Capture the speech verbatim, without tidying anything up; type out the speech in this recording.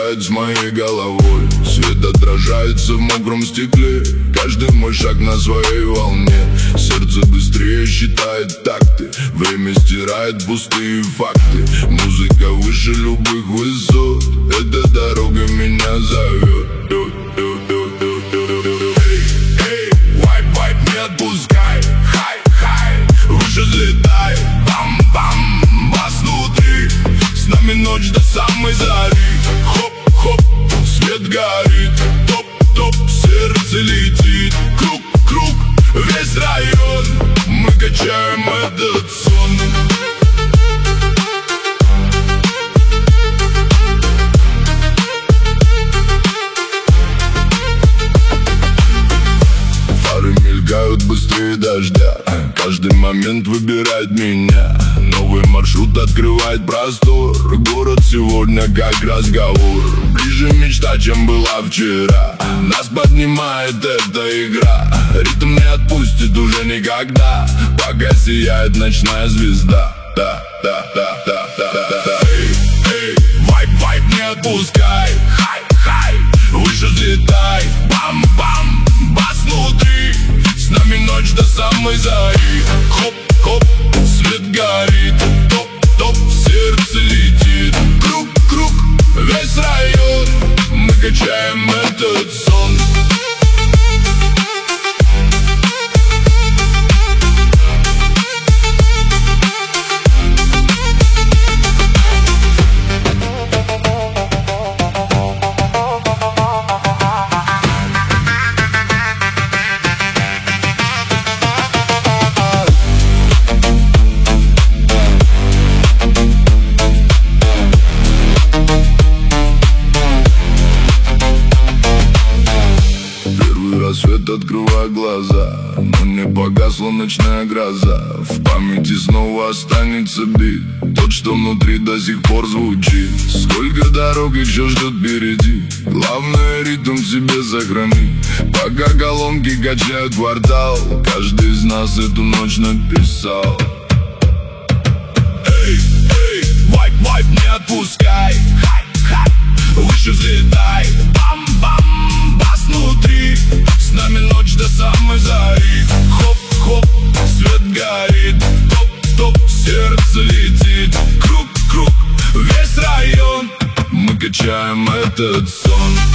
играет с моей головой. Свет отражается в мокром стекле, каждый мой шаг на своей волне. Сердце быстрее считает такты, время стирает пустые факты. Музыка выше любых высот, эта дорога меня зовет. Эй, вайп, вайп, не отпускай. Хай, хай, выше взлетай. Бам-бам, бас внутри, с нами ночь до самой зари. Хоп-хоп, свет горит. Топ-топ, сердце летит. Круг-круг, весь район, мы качаем этот сон. Фары мелькают быстрее дождя, каждый момент выбирает меня. Новый маршрут открывает простор, город сегодня как разговор. Ближе мечта, чем была вчера, нас поднимает эта игра. Ритм не отпустит уже никогда, пока сияет ночная звезда. Да, да, да, да, да, да, да. Эй, эй, вайп, вайп, не отпускай. Хай, хай, выше взлетай. Бам-бам, бас внутри, с нами ночь до самой зари. Хоп-хоп, свет горит. Топ-топ, сердце летит. Круг-круг, весь район, мы качаем этот сон. Рассвет, открывая глаза, но не погасла ночная гроза. В памяти снова останется бит, тот, что внутри до сих пор звучит. Сколько дорог еще ждет впереди, главное ритм в себе сохрани. Пока колонки качают квартал, каждый из нас эту ночь написал. Эй, эй, вайп, вайп, не отпускай. Хай, хай, выше взлетай. Бам-бам, бас внутри, с нами ночь до самой зари. Хоп-хоп, свет горит. Топ-топ, сердце летит. Круг-круг, весь район, мы качаем этот сон.